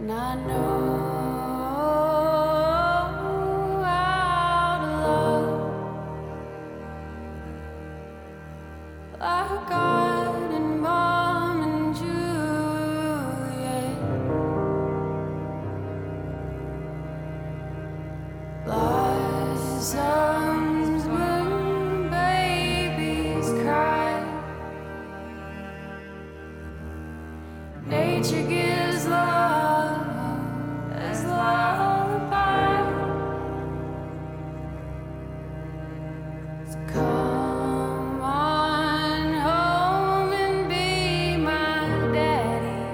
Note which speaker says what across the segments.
Speaker 1: And I know how to love like God and Mom and Juliet. Blossoms bloom, babies cry. Nature gives love as lullaby. So come on home and be my daddy.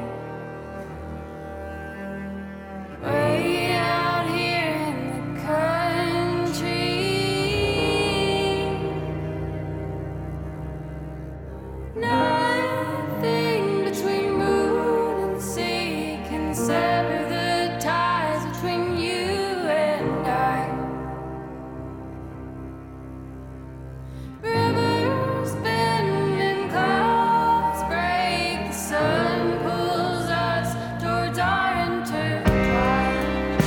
Speaker 1: Way out here in the country. Nothing between moon and sea can sever the ties between you and I. Rivers bend and clouds break. The sun pulls us towards our intertwine.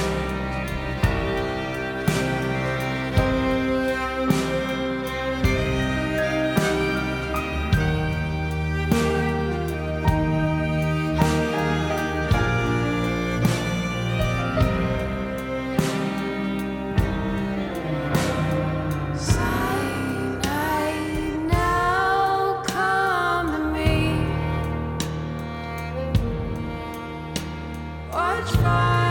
Speaker 1: Cyanide, now come to me. Watch fire.